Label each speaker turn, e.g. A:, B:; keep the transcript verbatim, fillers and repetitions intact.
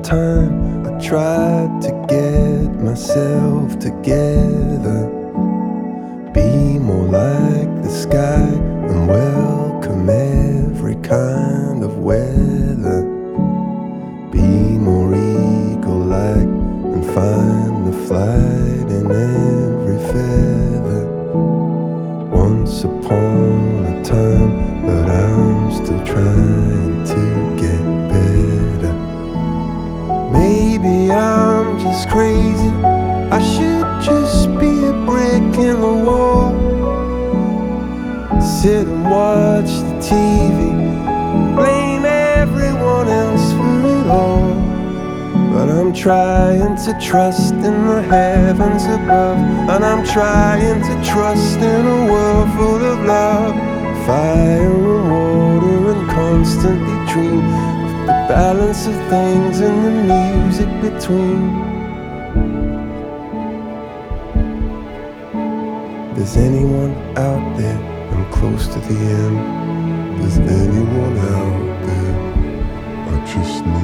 A: time I tried to get myself together, be more like the sky and welcome every kind of weather, be more eagle-like and find the flight in every feather. Once upon a time, but I'm still trying to get better. Maybe I'm just crazy, I should just be a brick in the wall, sit and watch the T V, blame everyone else for it all. But I'm trying to trust in the heavens above, and I'm trying to trust in a world full of love, fire and water, and constantly dream of the balance of things and the music between. There's anyone out there? I'm close to the end. There's anyone out there? I just